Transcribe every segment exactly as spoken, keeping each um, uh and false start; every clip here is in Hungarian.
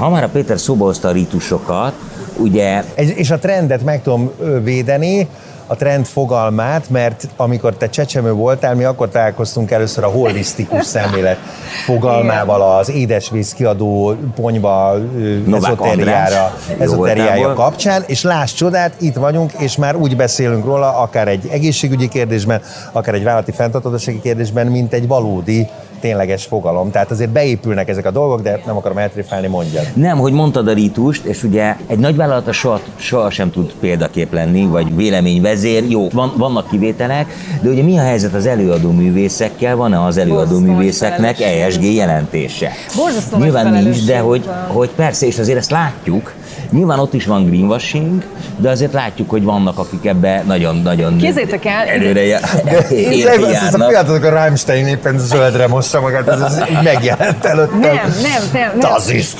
Ha már a Péter szóba hozta a rítusokat, ugye... És a trendet meg tudom védeni, a trend fogalmát, mert amikor te csecsemő voltál, mi akkor találkoztunk először a holisztikus szemlélet fogalmával az édesvíz kiadó ponyva ezoteriára, ezoteriája kapcsán, és láss csodát, itt vagyunk, és már úgy beszélünk róla, akár egy egészségügyi kérdésben, akár egy vállalati fenntarthatósági kérdésben, mint egy valódi tényleges fogalom. Tehát azért beépülnek ezek a dolgok, de nem akarom eltréfálni, mondjad. Nem, hogy mondtad a rítust, és ugye egy nagyvállalata soha, soha sem tud példakép lenni, vagy véleményvezér. Jó, van, vannak kivételek, de ugye mi a helyzet az előadó művészekkel? Van-e az előadó művészeknek E S G jelentése? Borzasztó nyilván nincs, de hogy, hogy persze, és azért ezt látjuk. Nyilván ott is van greenwashing, de azért látjuk, hogy vannak, akik ebbe nagyon-nagyon Kézzétek el, előre járnak. Ez a például a Rammstein éppen zöldre mossa magát, ez, ez így megjelent előttem. Nem, nem, nem. nem. Das ist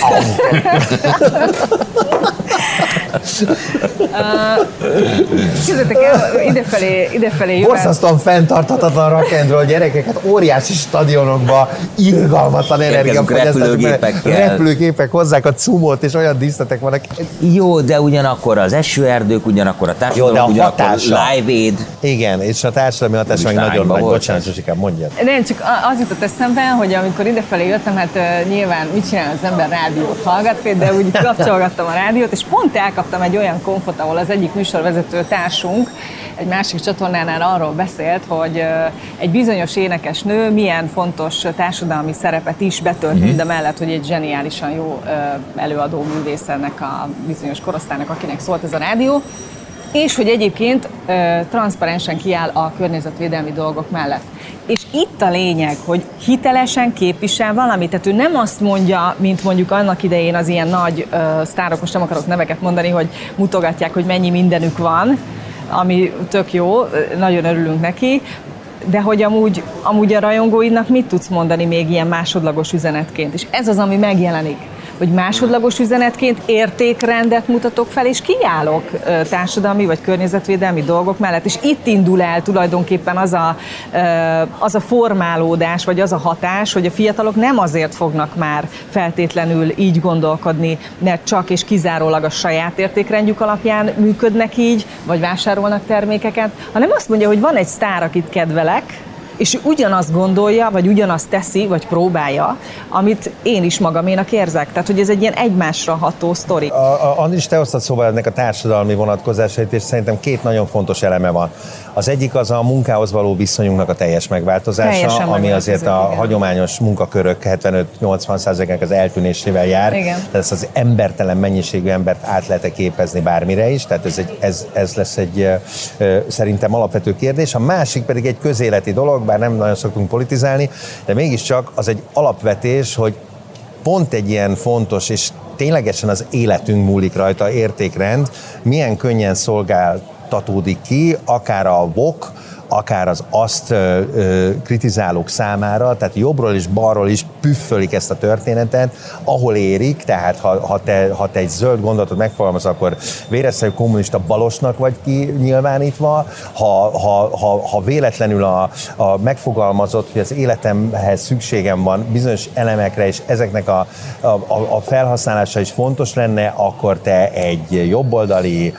Képzeljétek el, idefelé, idefelé jövő. Borzasztóan fenntarthatatlan rock and roll gyerekeket óriási stadionokba, irgalmatlan energiafogyasztások, repülőgépek hozzák a cumót, és olyan díszletek vannak. Jó, de ugyanakkor az esőerdők, ugyanakkor a társadalom, ugyanakkor Live Aid. Igen, és a társadalmi hatás meg nagyon nagy. Bocsánat, Zsuzsikám, mondjad. Nem, csak az jutott eszembe, hogy amikor idefelé jöttem, hát uh, nyilván mit csinál az ember, rádiót hallgat, de úgy kapcsolgattam a rádiót, és pont elkaptam egy olyan konfot, ahol az egyik műsorvezető társunk egy másik csatornánál arról beszélt, hogy egy bizonyos énekesnő milyen fontos társadalmi szerepet is betölt, mm-hmm. mindamellett, hogy egy zseniálisan jó előadó művész ennek a bizonyos korosztálynak, akinek szólt ez a rádió, és hogy egyébként transzparensen kiáll a környezetvédelmi dolgok mellett. És itt a lényeg, hogy hitelesen képvisel valamit, tehát ő nem azt mondja, mint mondjuk annak idején az ilyen nagy uh, sztárok, most nem akarok neveket mondani, hogy mutogatják, hogy mennyi mindenük van, ami tök jó, nagyon örülünk neki, de hogy amúgy, amúgy a rajongóidnak mit tudsz mondani még ilyen másodlagos üzenetként? És ez az, ami megjelenik, hogy másodlagos üzenetként értékrendet mutatok fel, és kiállok társadalmi vagy környezetvédelmi dolgok mellett. És itt indul el tulajdonképpen az a, az a formálódás, vagy az a hatás, hogy a fiatalok nem azért fognak már feltétlenül így gondolkodni, mert csak és kizárólag a saját értékrendjük alapján működnek így, vagy vásárolnak termékeket, hanem azt mondja, hogy van egy sztár, akit kedvelek, és ugyanazt gondolja, vagy ugyanazt teszi, vagy próbálja, amit én is magaménak érzek. Tehát, hogy ez egy ilyen egymásra ható sztori. A, a, Andris, te hoztad szóval ennek a társadalmi vonatkozásait, és szerintem két nagyon fontos eleme van. Az egyik az a munkához való viszonyunknak a teljes megváltozása, Teljesen ami azért a igen. hagyományos munkakörök hetvenöt-nyolcvan százalékának az eltűnésével jár. Igen. Tehát ezt az embertelen mennyiségű embert át lehet képezni bármire is, tehát ez, egy, ez, ez lesz egy ö, szerintem alapvető kérdés. A másik pedig egy közéleti dolog, bár nem nagyon szoktunk politizálni, de mégiscsak az egy alapvetés, hogy pont egy ilyen fontos, és ténylegesen az életünk múlik rajta értékrend, milyen könnyen szolgáltatódik ki, akár a vok, akár az azt ö, ö, kritizálók számára, tehát jobbról és balról is püffölik ezt a történetet, ahol érik, tehát ha, ha, te, ha te egy zöld gondolatot megfogalmaz, akkor véreszszerű kommunista balosnak vagy ki nyilvánítva, ha, ha, ha, ha véletlenül a, a megfogalmazott, hogy az életemhez szükségem van bizonyos elemekre, és ezeknek a, a, a felhasználása is fontos lenne, akkor te egy jobboldali,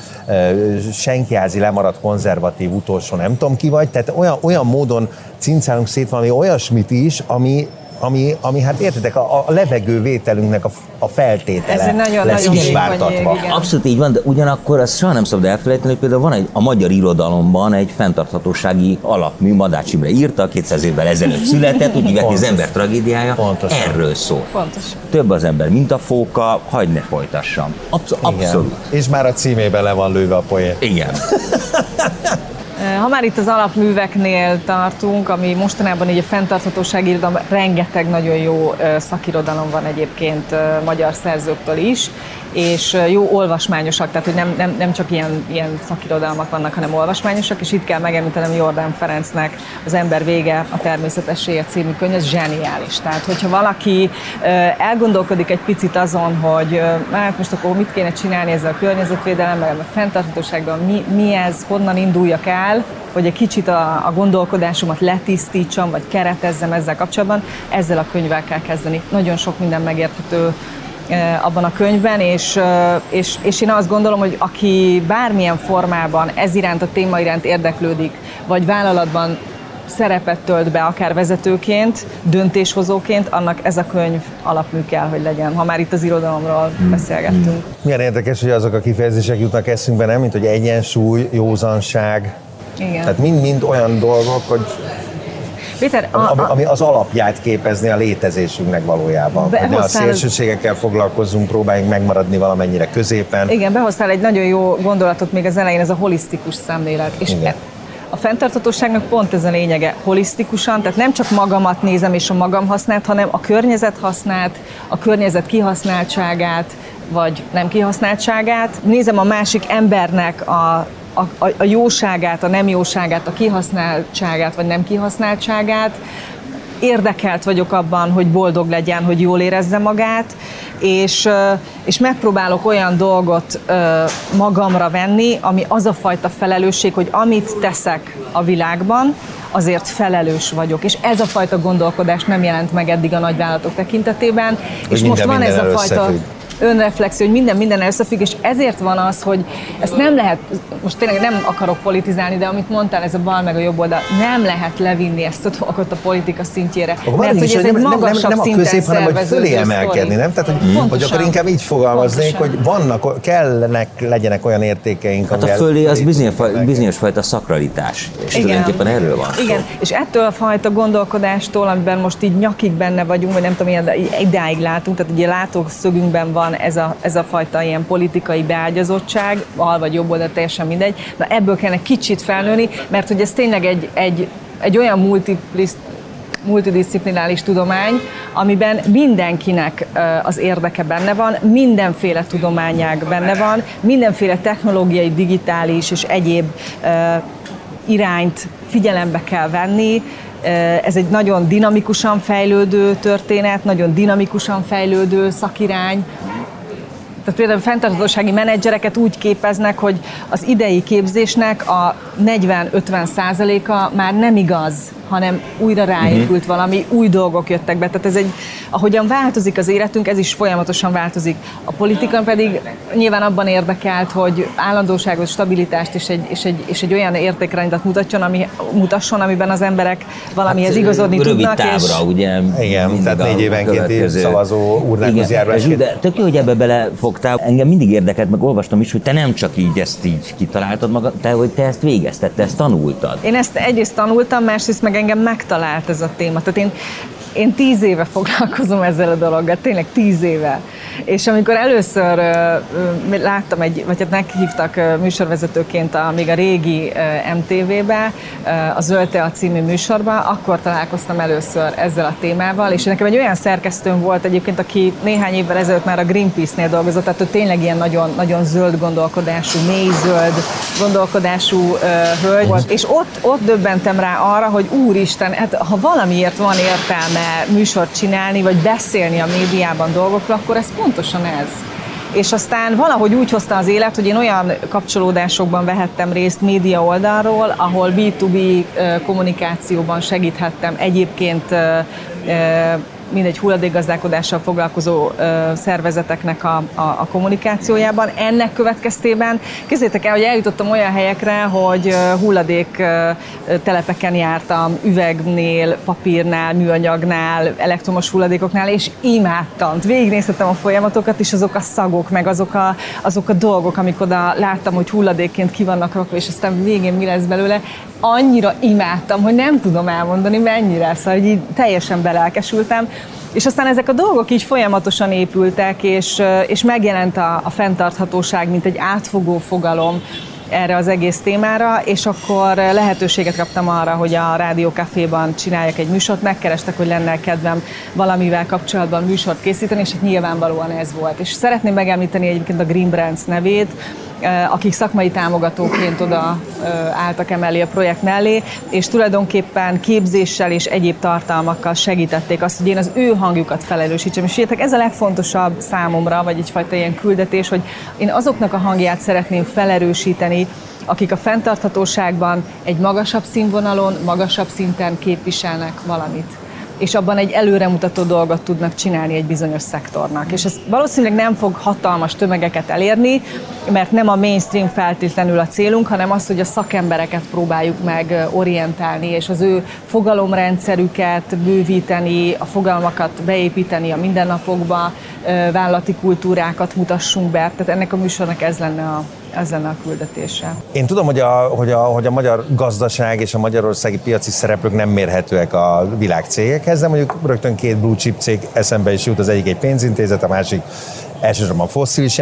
senkiházi lemaradt konzervatív utolsó nem tudom ki vagy, tehát olyan, olyan módon cincálunk szét valami olyasmit is, ami, ami, ami hát értitek, a, a levegővételünknek a, a feltétele nagyon, lesz kisvártatva. Abszolút így van, de ugyanakkor azt soha nem szabad elfelejteni, hogy például van egy, a magyar irodalomban egy fenntarthatósági alapmű, Madács Imre írta, kétszáz évvel ezelőtt született, úgy hívják, hogy az ember tragédiája, Pontosan. erről szól. Pontos. Több az ember, mint a fóka, hagyd ne folytassam. Absz- abszolút. És már a címében le van lőve a poén. Igen. Ha már itt az alapműveknél tartunk, ami mostanában így a fenntarthatósági irodalom, rengeteg nagyon jó szakirodalom van egyébként magyar szerzőktől is, és jó olvasmányosak, tehát hogy nem, nem, nem csak ilyen, ilyen szakirodalmak vannak, hanem olvasmányosak, és itt kell megemlítenem Jordán Ferencnek Az ember vége, a természetessége című könyv, ez zseniális. Tehát, hogyha valaki elgondolkodik egy picit azon, hogy hát most akkor mit kéne csinálni ezzel a környezetvédelemmel, a fenntarthatósággal, mi, mi ez, honnan induljak el, hogy egy kicsit a, a gondolkodásomat letisztítsam, vagy keretezzem ezzel kapcsolatban, ezzel a könyvvel kell kezdeni. Nagyon sok minden megérthető abban a könyvben, és, és, és én azt gondolom, hogy aki bármilyen formában ez iránt, a téma iránt érdeklődik, vagy vállalatban szerepet tölt be, akár vezetőként, döntéshozóként, annak ez a könyv alapmű kell, hogy legyen, ha már itt az irodalomról hmm. beszélgettünk. Hmm. Milyen érdekes, hogy azok a kifejezések jutnak eszünkbe, nem? Mint hogy egyensúly, józanság. Igen. Tehát mind-mind olyan dolgok, hogy Péter, a, a, ami az alapját képezni a létezésünknek valójában. Hogy ne a szélsőségekkel foglalkozzunk, próbáljunk megmaradni valamennyire középen. Igen, behoztál egy nagyon jó gondolatot még az elején, ez a holisztikus szemlélet. És e, a fenntarthatóságnak pont ez a lényege, holisztikusan, tehát nem csak magamat nézem és a magam használt, hanem a környezet használt, a környezet kihasználtságát, vagy nem kihasználtságát. Nézem a másik embernek a A, a jóságát, a nem jóságát, a kihasználtságát, vagy nem kihasználtságát. Érdekelt vagyok abban, hogy boldog legyen, hogy jól érezze magát, és, és megpróbálok olyan dolgot magamra venni, ami az a fajta felelősség, hogy amit teszek a világban, azért felelős vagyok. És ez a fajta gondolkodás nem jelent meg eddig a nagyvállalatok tekintetében. Hogy és most van ez a fajta összefügg. önreflexió, hogy minden minden összefügg, és ezért van az, hogy ezt nem lehet, most tényleg nem akarok politizálni, de amit mondtál, ez a bal meg a jobb oldal, nem lehet levinni ezt a dolgot a politika szintjére. Akkor mert hogy ez egy magasabb nem, nem, nem a közép, hanem hogy fölé emelkedni, nem? Tehát, hogy, mm. hogy akkor inkább így fogalmaznék, pontosan. Hogy vannak, kellenek, legyenek olyan értékeink, hát a fölé az bizonyos, bizonyos fajta szakralitás, és igen. tulajdonképpen erről van. Igen, és ettől a fajta gondolkodástól, amiben most így nyakig benne vagyunk, vagy nem tudom, ilyen idáig látunk, tehát ugye látószögünkben van ez a, ez a fajta ilyen politikai beágyazottság, bal vagy jobb oldal, teljesen mindegy. Na ebből kellene kicsit felnőni, mert hogy ez tényleg egy, egy, egy olyan multipliszt, multidisziplinális tudomány, amiben mindenkinek az érdeke benne van, mindenféle tudományág benne van, mindenféle technológiai, digitális és egyéb irányt figyelembe kell venni. Ez egy nagyon dinamikusan fejlődő történet, nagyon dinamikusan fejlődő szakirány. Tehát például fenntarthatósági menedzsereket úgy képeznek, hogy az idei képzésnek a negyven-ötven százaléka már nem igaz, hanem újra ráépült uh-huh. valami, új dolgok jöttek be. Tehát ez egy, ahogyan változik az életünk, ez is folyamatosan változik. A politika pedig nyilván abban érdekelt, hogy állandóságot, stabilitást és egy, és egy, és egy olyan értékrendet mutatjon, ami, mutasson, amiben az emberek valamihez hát, igazodni rövid tudnak. Rövid távra, és... ugye? Igen, tehát négy évenkénti szavazó urnákhoz járvásként. De tök jó, hogy ebbe belefogtál. Engem mindig érdekelt, meg olvastam is, hogy te nem csak így ezt így kitaláltad magad, te, hogy te ezt végezted, te ezt tanultad. Én ezt egyrészt tanultam, másrészt meg engem megtalált ez a téma. Tehát én, én tíz éve foglalkozom ezzel a dologgal, tényleg tíz éve. És amikor először uh, láttam egy, vagy hát meghívtak uh, műsorvezetőként a, még a régi uh, em té vé-be, uh, a Zöld Tea című műsorba, akkor találkoztam először ezzel a témával, és nekem egy olyan szerkesztőm volt egyébként, aki néhány évvel ezelőtt már a Greenpeace-nél dolgozott, tehát ő tényleg ilyen nagyon, nagyon zöld gondolkodású, mély zöld gondolkodású uh, hölgy volt, és ott, ott döbbentem rá arra, hogy úristen, hát ha valamiért van értelme műsort csinálni, vagy beszélni a médiában dolgokról, akkor ez pontosan ez. És aztán valahogy úgy hozta az élet, hogy én olyan kapcsolódásokban vehettem részt média oldalról, ahol bé kettő bé kommunikációban segíthettem egyébként mindegy hulladékgazdálkodással foglalkozó ö, szervezeteknek a, a, a kommunikációjában. Ennek következtében képzeljétek el, hogy eljutottam olyan helyekre, hogy ö, hulladék ö, telepeken jártam, üvegnél, papírnál, műanyagnál, elektromos hulladékoknál, és imádtam. Végignéztem a folyamatokat, és azok a szagok, meg azok a, azok a dolgok, amik oda láttam, hogy hulladékként ki vannak rakva, és aztán végén mi lesz belőle, annyira imádtam, hogy nem tudom elmondani mennyire, szóval hogy így teljesen belelkesültem. És aztán ezek a dolgok így folyamatosan épültek, és, és megjelent a, a fenntarthatóság, mint egy átfogó fogalom erre az egész témára, és akkor lehetőséget kaptam arra, hogy a Rádió Caféban csináljak egy műsort, megkerestek, hogy lenne kedvem valamivel kapcsolatban műsort készíteni, és nyilvánvalóan ez volt. És szeretném megemlíteni egyébként a Green Brands nevét, akik szakmai támogatóként oda álltak emellé a projekt mellé, és tulajdonképpen képzéssel és egyéb tartalmakkal segítették azt, hogy én az ő hangjukat felelősítsem. És figyeljetek, ez a legfontosabb számomra, vagy egyfajta ilyen küldetés, hogy én azoknak a hangját szeretném felerősíteni, akik a fenntarthatóságban egy magasabb színvonalon, magasabb szinten képviselnek valamit. és abban egy előremutató dolgot tudnak csinálni egy bizonyos szektornak. És ez valószínűleg nem fog hatalmas tömegeket elérni, mert nem a mainstream feltétlenül a célunk, hanem az, hogy a szakembereket próbáljuk meg orientálni, és az ő fogalomrendszerüket bővíteni, a fogalmakat beépíteni a mindennapokba, vállalati kultúrákat mutassunk be. Tehát ennek a műsornak ez lenne a Ez lenne a küldetése. Én tudom, hogy a, hogy, a, hogy a magyar gazdaság és a magyarországi piaci szereplők nem mérhetőek a világ cégekhez, de mondjuk rögtön két blue chip cég eszembe is jut, az egyik egy pénzintézet, a másik elsősorban fosszilis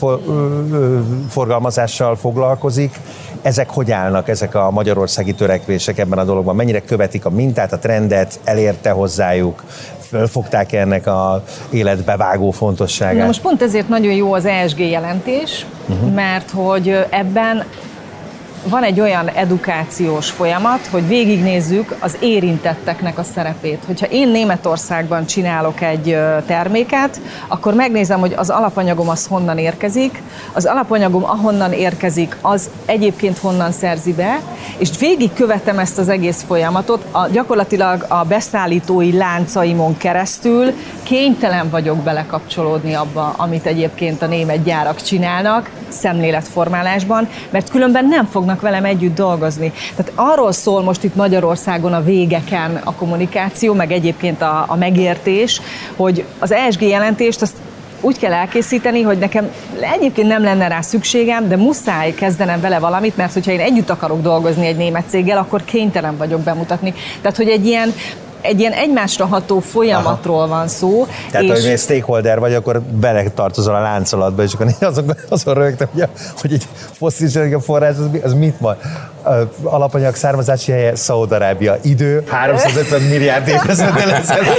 energiaforgalmazással foglalkozik. Ezek hogy állnak, ezek a magyarországi törekvések ebben a dologban? Mennyire követik a mintát, a trendet, elérte hozzájuk, fölfogták ennek az életbe vágó fontosságát? Na most pont ezért nagyon jó az E S G jelentés, uh-huh. mert hogy ebben van egy olyan edukációs folyamat, hogy végignézzük az érintetteknek a szerepét. Hogyha én Németországban csinálok egy terméket, akkor megnézem, hogy az alapanyagom az honnan érkezik, az alapanyagom ahonnan érkezik, az egyébként honnan szerzi be, és végigkövetem ezt az egész folyamatot, a, gyakorlatilag a beszállítói láncaimon keresztül kénytelen vagyok belekapcsolódni abba, amit egyébként a német gyárak csinálnak, szemléletformálásban, mert különben nem fognak velem együtt dolgozni. Tehát arról szól most itt Magyarországon a végeken a kommunikáció, meg egyébként a, a megértés, hogy az E S G jelentést azt úgy kell elkészíteni, hogy nekem egyébként nem lenne rá szükségem, de muszáj kezdenem vele valamit, mert hogyha én együtt akarok dolgozni egy német céggel, akkor kénytelen vagyok bemutatni. Tehát, hogy egy ilyen egy ilyen egymásra ható folyamatról Aha. van szó. Tehát, és... hogy egy stakeholder vagy, akkor beletartozol a láncolatba, és akkor azon, azon rögtem, hogy, hogy egy fosszilis energiaforrás az, az mit van? Alapanyag származási helye Szaúd-Arábia. Idő háromszázötven milliárd évezredel ezelőtt.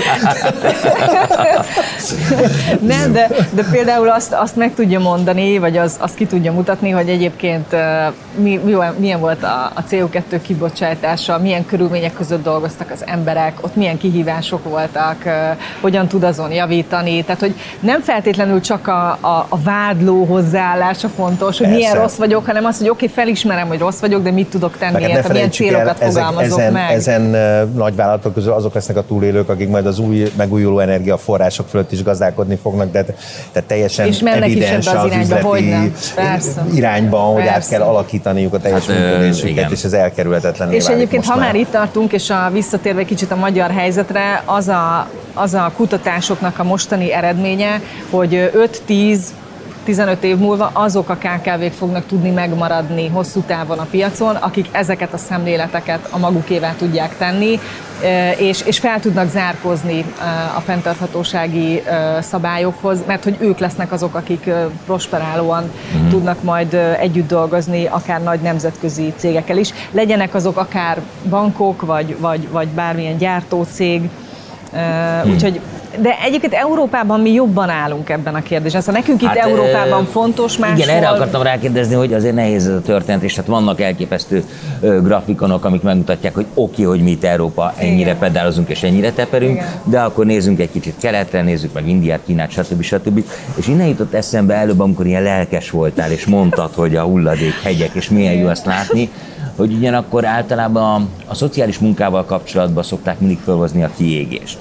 Nem, de, de például azt, azt meg tudja mondani, vagy az, azt ki tudja mutatni, hogy egyébként mi, milyen volt a, a C O kettő kibocsátása, milyen körülmények között dolgoztak az emberek, ott milyen kihívások voltak, hogyan tud azon javítani. Tehát, hogy nem feltétlenül csak a, a, a vádló hozzáállása fontos, hogy Persze. milyen rossz vagyok, hanem az, hogy oké, okay, felismerem, hogy rossz vagyok, de mit tudok tenni, érte, milyen célokat el, fogalmazok ezen, meg. Ezen nagyvállalatok közül azok lesznek a túlélők, akik majd az új megújuló energiaforrások fölött is gazdálkodni fognak, de, de teljesen és evidens az üzleti irányban, hogy át kell alakítaniuk a teljes hát, működésüket, és ez elkerülhetetlenné És egyébként, ha már. már itt tartunk, és a, visszatérve egy kicsit a magyar helyzetre, az a, az a kutatásoknak a mostani eredménye, hogy öt-tíz tizenöt év múlva azok a ká ká vék fognak tudni megmaradni hosszú távon a piacon, akik ezeket a szemléleteket a magukévá tudják tenni, és, és fel tudnak zárkózni a fenntarthatósági szabályokhoz, mert hogy ők lesznek azok, akik prosperálóan mm. tudnak majd együtt dolgozni, akár nagy nemzetközi cégekkel is. Legyenek azok akár bankok, vagy, vagy, vagy bármilyen gyártócég. Mm. Úgyhogy de egyébként Európában mi jobban állunk ebben a kérdésben. Szóval nekünk itt hát, Európában fontos, máshol... Igen, erre akartam rákérdezni, hogy azért nehéz ez a történet, és hát vannak elképesztő ö, grafikonok, amik megmutatják, hogy oké, okay, hogy mi itt Európa ennyire Igen. pedálozunk és ennyire teperünk, Igen. de akkor nézzünk egy kicsit keletre, nézzük meg Indiát, Kínát, stb. stb. És innen jutott eszembe előbb, amikor ilyen lelkes voltál, és mondtad, hogy a hulladék, hegyek, és milyen jó azt látni, hogy ugyanakkor általában a, a szociális munkával kapcsolatban szokták mindig felhozni a kiégést.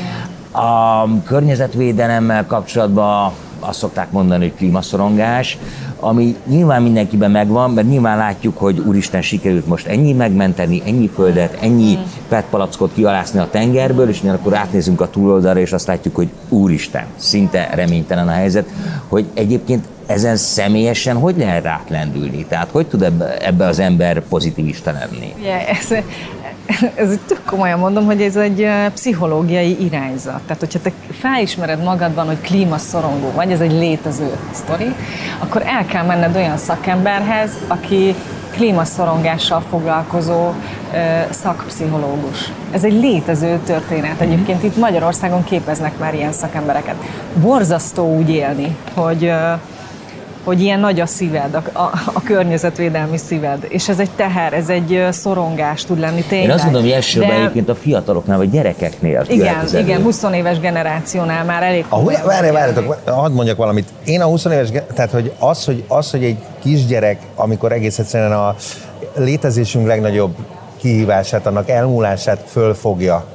A környezetvédelemmel kapcsolatban azt szokták mondani, hogy klímaszorongás, ami nyilván mindenkiben megvan, mert nyilván látjuk, hogy úristen, sikerült most ennyi megmenteni, ennyi földet, ennyi pé é té palackot kialászni a tengerből, és akkor átnézünk a túloldalra, és azt látjuk, hogy úristen, szinte reménytelen a helyzet, hogy egyébként ezen személyesen hogy lehet átlendülni? Tehát hogy tud ebbe, ebbe az ember pozitivista lenni? Yeah, ez, ez tök komolyan mondom, hogy ez egy pszichológiai irányzat. Tehát, hogyha te felismered magadban, hogy klímaszorongó vagy, ez egy létező sztori, akkor el kell menned olyan szakemberhez, aki klímaszorongással foglalkozó szakpszichológus. Ez egy létező történet. Egyébként itt Magyarországon képeznek már ilyen szakembereket. Borzasztó úgy élni, hogy hogy ilyen nagy a szíved, a, a, a környezetvédelmi szíved, és ez egy teher, ez egy szorongás tud lenni tényleg. Én azt gondolom, hogy elsősorban de... egyébként a fiataloknál, vagy gyerekeknél. Igen, igen, húsz éves generációnál már elég. Várj, várjatok, hadd mondjak valamit. Én a húsz éves, tehát hogy az, hogy az, hogy egy kisgyerek, amikor egész egyszerűen a létezésünk legnagyobb kihívását, annak elmúlását fölfogja,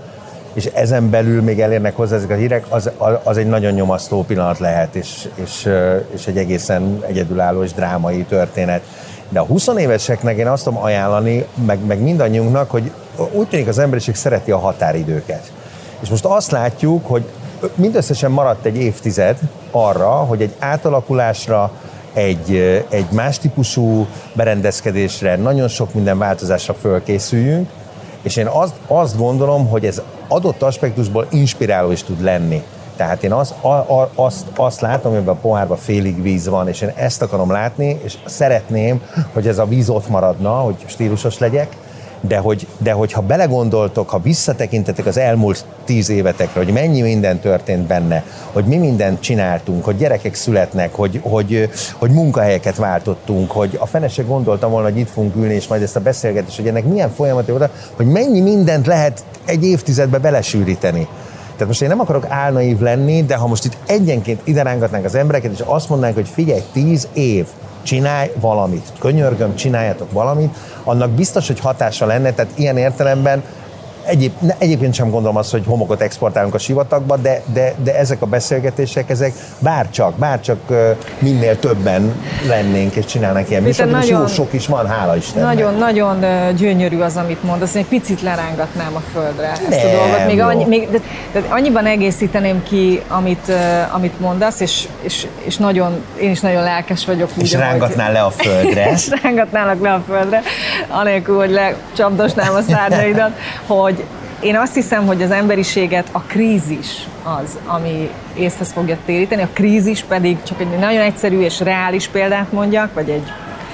és ezen belül még elérnek hozzá ezek a hírek, az, az egy nagyon nyomasztó pillanat lehet, és, és, és egy egészen egyedülálló és drámai történet. De a húsz éveseknek én azt tudom ajánlani, meg, meg mindannyiunknak, hogy úgy tűnik az emberiség szereti a határidőket. És most azt látjuk, hogy mindösszesen maradt egy évtized arra, hogy egy átalakulásra, egy, egy más típusú berendezkedésre, nagyon sok minden változásra fölkészüljünk, és én azt, azt gondolom, hogy ez adott aspektusból inspiráló is tud lenni. Tehát én azt, a, a, azt, azt látom, hogy ebben a pohárban félig víz van, és én ezt akarom látni, és szeretném, hogy ez a víz ott maradna, hogy stílusos legyek, de, hogy, de hogyha belegondoltok, ha visszatekintetek az elmúlt tíz évetekre, hogy mennyi minden történt benne, hogy mi mindent csináltunk, hogy gyerekek születnek, hogy, hogy, hogy munkahelyeket váltottunk, hogy a fene se gondoltam volna, hogy itt fogunk ülni, és majd ezt a beszélgetést, hogy ennek milyen folyamatai oda, hogy mennyi mindent lehet egy évtizedbe belesűríteni. Tehát most én nem akarok álnaív lenni, de ha most itt egyenként ide rángatnánk az embereket, és azt mondanánk, hogy figyelj, tíz év, csinálj valamit, könyörgöm, csináljatok valamit, annak biztos, hogy hatása lenne, tehát ilyen értelemben egyéb, ne, egyébként sem gondolom azt, hogy homokot exportálunk a sivatagba, de, de, de ezek a beszélgetések, ezek bárcsak, bárcsak minél többen lennénk és csinálnánk ilyen műsorokat, és jó sok is van, hála Istennek. Nagyon, nagyon gyönyörű az, amit mondasz, egy picit lerángatnám a földre ezt Nem, a dolgot. Még, annyi, még de, de annyiban egészíteném ki, amit, amit mondasz, és, és, és nagyon, én is nagyon lelkes vagyok. És úgy, rángatnál ahogy, le a földre. és rángatnálak le a földre, anélkül, hogy lecsapdosnám a szárnyaidat, hogy én azt hiszem, hogy az emberiséget a krízis az, ami észhez fogja téríteni, a krízis pedig csak egy nagyon egyszerű és reális példát mondjak, vagy egy,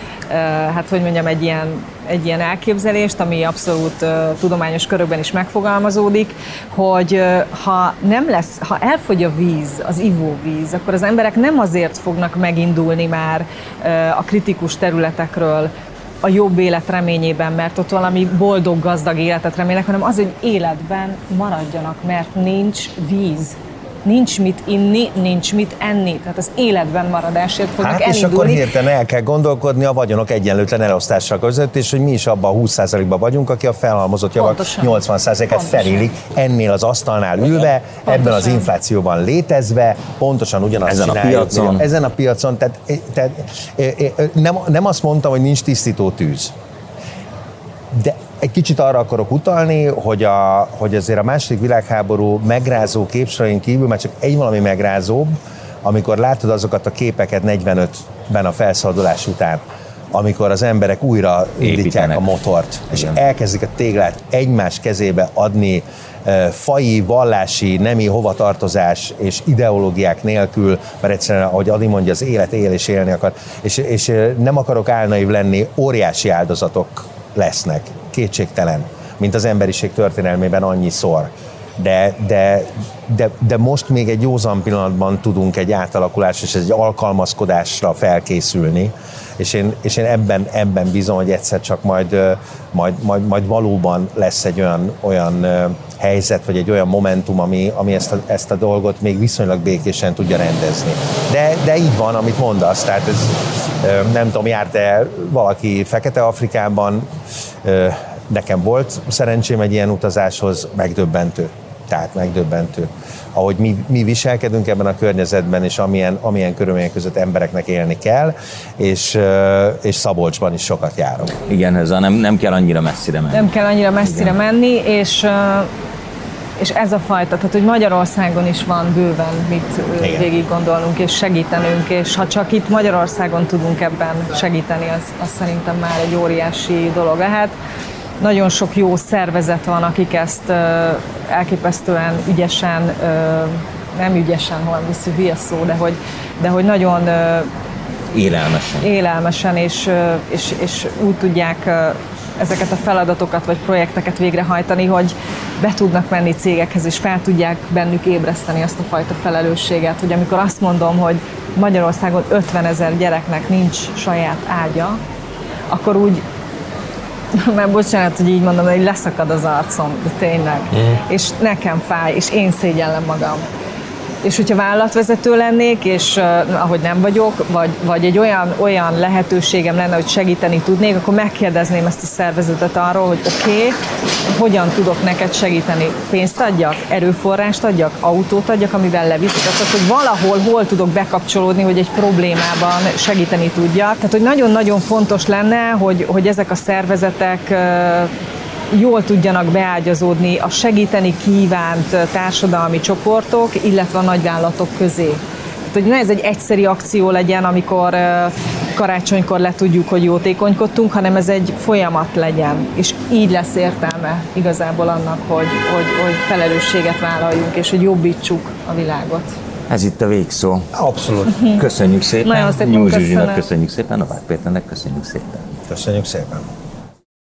hát hogy mondjam, egy ilyen, egy ilyen elképzelést, ami abszolút tudományos körökben is megfogalmazódik, hogy ha nem lesz, ha elfogy a víz, az ivóvíz, akkor az emberek nem azért fognak megindulni már a kritikus területekről, a jobb élet reményében, mert ott valami boldog, gazdag életet remélnek, hanem az, hogy életben maradjanak, mert nincs víz. Nincs mit inni, nincs mit enni. Tehát az életben maradásért fognak hát elindulni. És akkor hirtelen el kell gondolkodni a vagyonok egyenlőtlen elosztása között, és hogy mi is abban a húsz százalékban vagyunk, aki a felhalmozott javak nyolcvan százalékát felélik, ennél az asztalnál ülve, pontosan. Ebben az inflációban létezve, pontosan ugyanazt ezen csináljuk. A piacon. Ezen a piacon. Tehát, tehát nem, nem azt mondtam, hogy nincs tisztító tűz. De egy kicsit arra akarok utalni, hogy, a, hogy azért a második világháború megrázó képsorain kívül már csak egy valami megrázóbb, amikor látod azokat a képeket negyvenötben a felszabadulás után, amikor az emberek újra indítják a motort, és igen. elkezdik a téglát egymás kezébe adni, faji, vallási, nemi hovatartozás és ideológiák nélkül, mert egyszerűen, ahogy Adi mondja, az élet él és élni akar, és, és nem akarok álnaív lenni, óriási áldozatok lesznek, kétségtelen, mint az emberiség történelmében annyiszor. De, de, de, de most még egy józan pillanatban tudunk egy átalakulás és egy alkalmazkodásra felkészülni, és én, és én ebben, ebben bízom, hogy egyszer csak majd, majd, majd, majd valóban lesz egy olyan, olyan helyzet, vagy egy olyan momentum, ami, ami ezt, a, ezt a dolgot még viszonylag békésen tudja rendezni. De, de így van, amit mondasz, tehát ez, nem tudom, járt-e valaki Fekete-Afrikában, nekem volt szerencsém egy ilyen utazáshoz, megdöbbentő. Tehát megdöbbentő. Ahogy mi, mi viselkedünk ebben a környezetben, és amilyen, amilyen körülmények között embereknek élni kell, és, és Szabolcsban is sokat járok. Igen, ez a nem, nem kell annyira messzire menni. Nem kell annyira messzire Igen. menni, és, és ez a fajta, tehát hogy Magyarországon is van bőven mit Igen. végig gondolnunk és segítenünk, és ha csak itt Magyarországon tudunk ebben segíteni, az, az szerintem már egy óriási dolog lehet. Nagyon sok jó szervezet van, akik ezt uh, elképesztően ügyesen, uh, nem ügyesen, hol vissza hülye szó, de hogy, de hogy nagyon uh, élelmesen, élelmesen és, uh, és, és úgy tudják uh, ezeket a feladatokat vagy projekteket végrehajtani, hogy be tudnak menni cégekhez, és fel tudják bennük ébreszteni azt a fajta felelősséget, hogy amikor azt mondom, hogy Magyarországon ötvenezer gyereknek nincs saját ágya, akkor úgy mert bocsánat, hogy így mondom, hogy leszakad az arcom, de tényleg. Mm. És nekem fáj, és én szégyellem magam. És hogyha vállalatvezető lennék, és uh, ahogy nem vagyok, vagy, vagy egy olyan, olyan lehetőségem lenne, hogy segíteni tudnék, akkor megkérdezném ezt a szervezetet arról, hogy oké, okay, hogyan tudok neked segíteni? Pénzt adjak? Erőforrást adjak? Autót adjak, amivel leviszek? Tehát, hogy valahol hol tudok bekapcsolódni, hogy egy problémában segíteni tudjak. Tehát, hogy nagyon-nagyon fontos lenne, hogy, hogy ezek a szervezetek uh, jól tudjanak beágyazódni a segíteni kívánt társadalmi csoportok, illetve a nagyvállalatok közé. Tehát, hogy ne ez egy egyszeri akció legyen, amikor uh, karácsonykor le tudjuk, hogy jótékonykodtunk, hanem ez egy folyamat legyen. És így lesz értelme igazából annak, hogy, hogy, hogy felelősséget vállaljunk, és hogy jobbítsuk a világot. Ez itt a végszó. Abszolút. Köszönjük szépen. Nagyon szépen Nyúl Zsuzsinak köszönöm. köszönjük szépen, Novák Péternek köszönjük szépen. Köszönjük szépen.